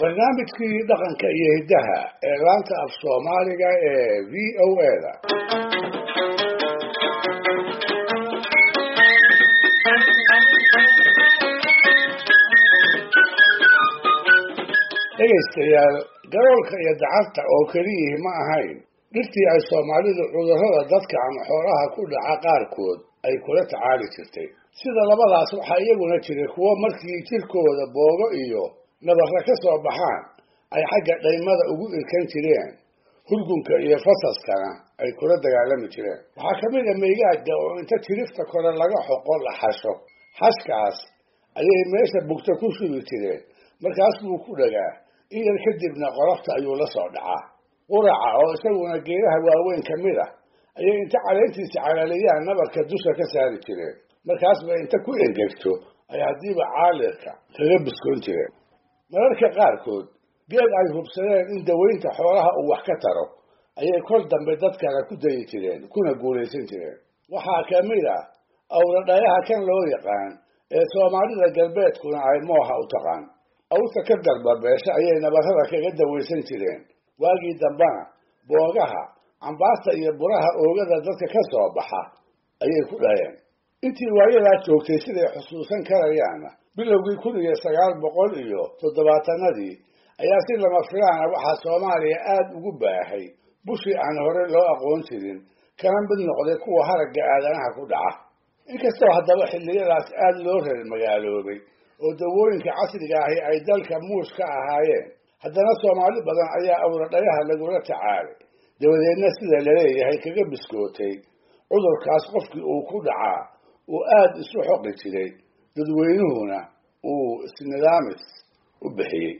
barnaamijkii dhaqanka iyo hiddaha ee laanta af Soomaaliga ee VOA-da. dhegaystayaal, garoolka iyo dacarta oo keliya ma ahayn dhirtii ay Soomaalidu cudurrada dadka ama xoolaha ku dhaca qaarkood ay kula tacaali jirtay. sida labadaas waxaa iyaguna jiray kuwo markii jirkooda boogo iyo nabarra ka soo baxaan ay xagga dhaymada ugu irkan jireen, hurgunka iyo fasaskana ay kula dagaalami jireen. waxaa ka mid ah meygaaga oo inta jirifta kore laga xoqo la xasho, xashkaas ayay meesha bugta ku shubi jireen, markaas buu ku dhagaa in yar kadibna qolofta ayuu la soo dhacaa. quraca oo isaguna geedaha waaweyn ka mid ah ayay inta caleentiisa calaaliyaan nabarka dusha ka saari jireen, markaasba inta ku engegto ay haddiiba caalirka kaga biskoon jireen. mararka qaarkood geed ay hubsadeen in dawaynta xoolaha uu wax ka taro ayay kol dambe dadkana ku dayi jireen, kuna guulaysan jireen. waxaa ka mid ah awradhayaha kan loo yaqaan ee Soomaalida galbeedkuna ay mooha u taqaan. awrta ka darbabeesha ayay nabarrada kaga dawaysan jireen. waagii dambana boogaha, cambaarta iyo buraha oogada dadka ka soo baxa ayay ku dhaheen. intii waayadaa joogtay siday xusuusan karayaana bilowgii 1970-adii ayaa si lama filaana waxaa Soomaaliya aad ugu baahay bushii aan hore loo aqoon jirin, kana mid noqday kuwa haragga aadanaha ku dhaca. inkastoo haddaba xilliyadaas aad loo reer magaaloobay oo dawooyinka casriga ahi ay dalka muush ka ahaayeen, haddana Soomaali badan ayaa awradhayaha lagula tacaalay, dabadeedna sida laleeyahay kaga biskootay cudurkaas. qofkii uu ku dhacaa uu aad isu xoqi jiray, dadweynuhuna uu isnidaamis u bixiyey.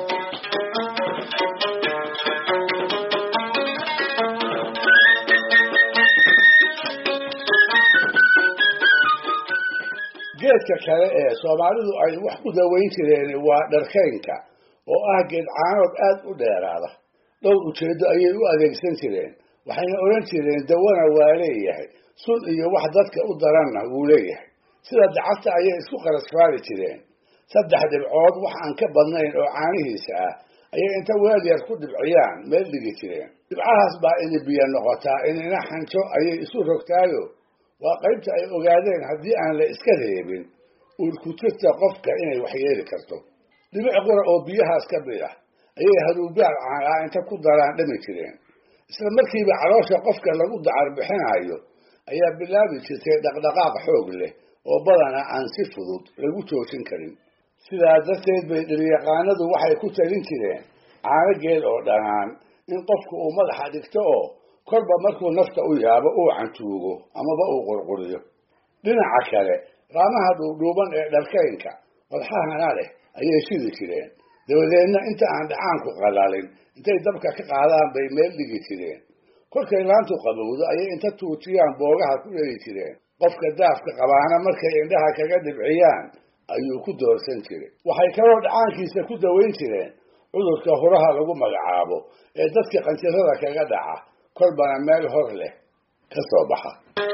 geedka kale ee Soomaalidu ay wax ku dawayn jireen waa dharkaynka, oo ah geed caanood aad u dheeraada. dhowr ujeedo ayay u adeegsan jireen. waxayna odhan jireen dawana waa leeyahay, sun iyo wax dadka u daranna wuu leeyahay. sida dacarta ayay isku qarasfaali jireen. 3 dhibcood wax aan ka badnayn oo caanihiisa ah ayay inta weel yar ku dhibciyaan meel dhigi jireen. dhibcahaas baa biyo noqotaa, inina xanjo ayay isu rogtaayo waa qaybta ay ogaadeen haddii aan la iska reebin uurku jirta qofka inay waxyeeli karto. dhibic qura oo biyahaas ka mid ah ayay haruubaal caanaa inta ku daraan dhami jireen. isla markiiba caloosha qofka lagu dacar bixinayo ayaa bilaabi jirtay dhaqdhaqaaq xoog leh oo badanaa aan si fudud lagu joojin karin. sidaa darteed bay dhiryaqaanadu waxay ku talin jireen caano geel oo dhanaan in qofku uu madaxa dhigto oo kolba markuu nafta u yaabo uu cantuugo amaba uu qurquriyo. dhinaca kale, raamaha dhuudhuuban ee dharkaynka wadxahana leh ayay shidi jireen, dabadeedna inta aan dhacaanku qalalin intay dabka ka qaadaan bay meel dhigi jireen. kolkay laantu qabowdo ayay inta tuujiyaan boogaha ku dheli jireen. qofka daafka qabaana markay indhaha kaga dhibciyaan ayuu ku doorsan jiray. waxay kaloo dhacaankiisa ku dawayn jireen cudurka huraha lagu magacaabo ee dadka qanjirada kaga dhaca, kolbana meel hor leh ka soo baxa.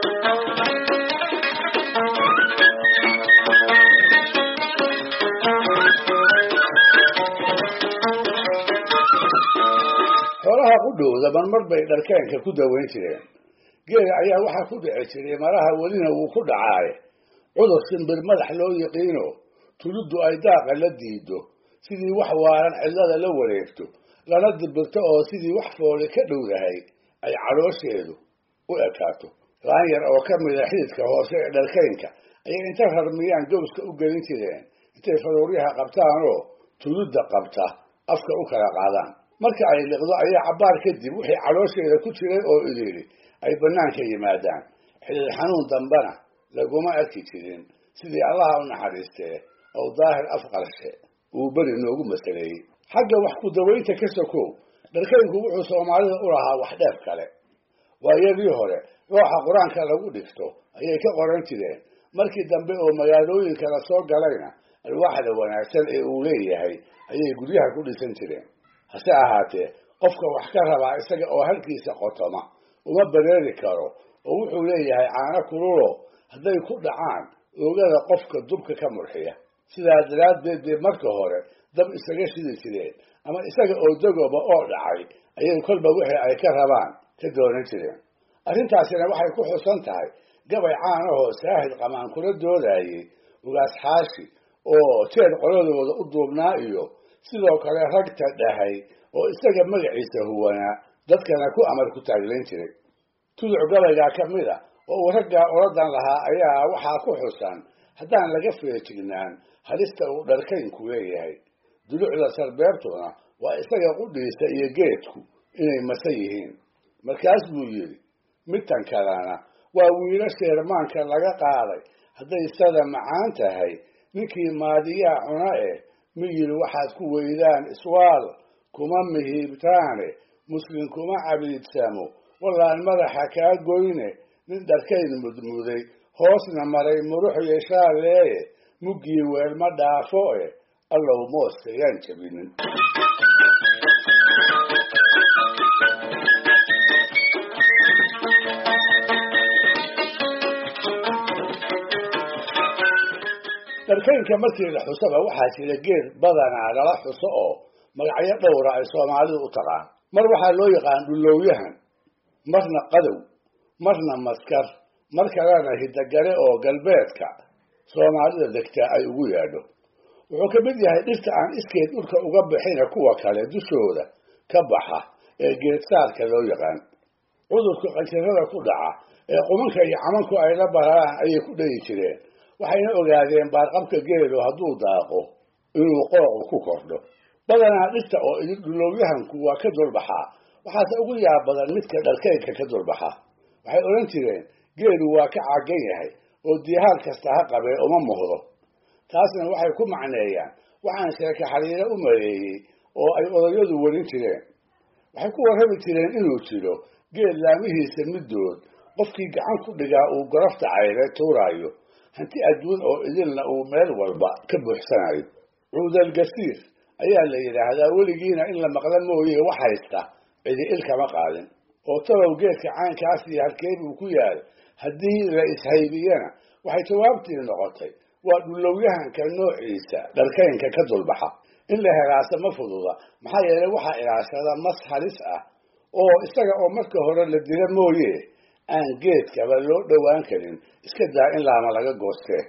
xoolaha qudhowda marmar bay dharkaanka ku dawayn jireen. geela ayaa waxaa ku dhici jiray maraha welina wuu ku dhacaaye cudur shimbir madax loo yiqiino tuluddu ay daaqa la diido, sidii wax waaran cidlada la wareegto, lana dibirto oo sidii wax fooli ka dhowdahay ay caloosheedu u ekaato. laan yar oo ka mida xididka hoose ee dharkaynka ayay inta rarmiyaan gowska u gelin jireen, intay faruuryaha qabtaanoo tuludda qabta afka u kala qaadaan. marka ay liqdo ayaa cabbaar kadib wixii caloosheeda ku jiray oo idili ay bannaanka yimaadaan. xidid xanuun dambana laguma arki jirin, sidii allaha u naxariistee oo daahir afqarshe uu beri noogu masaleeyey. xagga wax ku dawaynta ka sokow, dharkaynku wuxuu Soomaalida u lahaa wax dheef kale. waayadii hore looxa qur-aanka lagu dhigto ayay ka qoran jireen. markii dambe oo magaalooyinka la soo galayna alwaaxda wanaagsan ee uu leeyahay ayay guryaha ku dhisan jireen. hase ahaatee, qofka wax ka rabaa isaga oo halkiisa qotoma uma bareeri karo, oo wuxuu leeyahay caano kululo hadday ku dhacaan oogada qofka dubka ka murxiya. sidaa daraaddeed bay marka hore dab isaga shidi jireen ama isaga oo dagoba oo dhacay ayay kolba wixii ay ka rabaan ka doonan jireen. arrintaasina waxay ku xusan tahay gabay caan ahoo saahid qamaan kula doodayay ugaas xaashi oo jeed qoladooda u duubnaa iyo sidoo kale ragta dhahay oo isaga magaciisa huwanaa dadkana ku amar ku taaglayn jiray. tuduc gabaygaa ka mid a oo uu raggaa oradan lahaa ayaa waxaa ku xusan haddaan laga feejignaan halista uu dharkaynku leeyahay. dulucda sarbeebtuna waa isaga qudhiisa iyo geedku inay masan yihiin. markaas buu yidhi midtan kalena waa wiilo sheermaanka laga qaaday hadday sada macaan tahay ninkii maadiyaa cuna miyir waxaad ku weydaan iswaal kuma mihiibtaane muslim kuma cabiidsamo wallaan madaxa kaa goyne nin dharkayn mudmuday hoosna maray murux yeeshaaleeye muggii weel ma dhaafo allow mooska yaan jabinin. dharkaynka markii la xusaba waxaa jira geed badanaa lala xuso oo magacyo dhowra ay soomaalidu u taqaan. mar waxaa loo yaqaan dhulowyahan, marna qadow, marna maskar, mar kalena hidagale oo galbeedka soomaalida degtaa ay ugu yaadho. wuxuu ka mid yahay dhirta aan iskeed dhulka uga bixina kuwa kale dushooda ka baxa ee geedsaarka loo yaqaan. cudurka qanjirada ku dhaca ee qumanka iyo camanku ay la bararaan ayay ku dhayi jireen. waxayna ogaadeen baarqabka geelu hadduu daaqo inuu qooqu ku kordho. badanaa dhirta oo idin dhulowyahanku waa ka dulbaxaa, waxaase ugu yaab badan midka dharkaynka ka dulbaxa. waxay odhan jireen geelu waa ka caagan yahay oo diihaal kasta ha qabee uma muhdo. taasna waxay ku macneeyaan waxaan sheeke xariiro u maleeyey oo ay odayadu warin jireen. waxay ku warrami jireen inuu jiro geel laamihiisa middood qofkii gacan ku dhigaa uu garafta cayre tuuraayo, hanti adduun oo idinna uu meel walba ka buuxsanayo. cuudal gasiir ayaa la yidhaahdaa, weligiina in la maqla mooye wax haysta cidi il kama qaadin. oo talow geedka caynkaas iyo halkee buu ku yaal haddii la ishaybiyana waxay jawaabtii noqotay waa dhulowyahanka noociisa dharkaynka ka dulbaxa. in la helaasa ma fududa, maxaa yeelay waxaa ilaashada mas halis ah oo isaga oo marka hore la dila mooye aan geedkaba loo dhowaan karin, iska daa in laama laga goostee.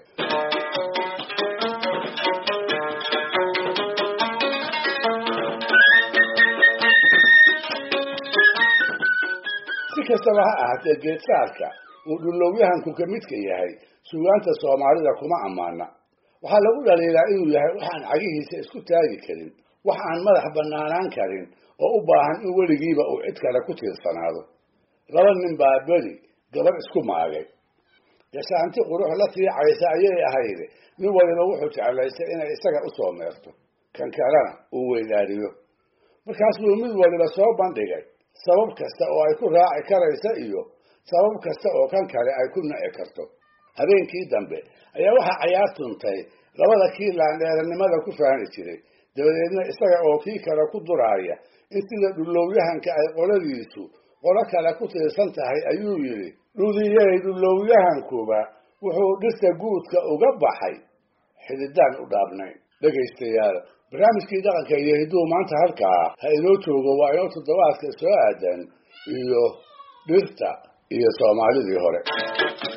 si kastaba ha ahaatee geedsaarka uu dhulowyahanku ka midka yahay suugaanta soomaalida kuma ammaana. waxaa lagu dhaliilaa inuu yahay waxaan cagihiisa isku taagi karin, wax aan madax bannaanaan karin oo u baahan in weligiiba uu cid kale ku tiirsanaado. laba nin baa beri gabar isku maagay. gashaanti qurux la tiicaysa ayay ahayd. nin waliba wuxuu jeclaystay inay isaga u soo meerto, kan kalena uu weydaariyo. markaasuu mid waliba soo bandhigay sabab kasta oo ay ku raaci karaysa iyo sabab kasta oo kan kale ay ku nici karto. habeenkii dambe ayaa waxaa cayaar tuntay labada kii laandheeranimada ku faani jiray. dabadeedna isaga oo kii kale ku duraaya in sida dhulowyahanka ay qoladiisu qolo kale ku tiirsan tahay ayuu yidhi, dhudiyey dhulowyahankuba wuxuu dhirta guudka uga baxay xididaan u dhaabnayn. dhegaystayaal, barnaamijkii dhaqanka iyo hidduu maanta halkaa ha inoo joogo. waa inoo toddobaadka soo aadan iyo dhirta iyo soomaalidii hore.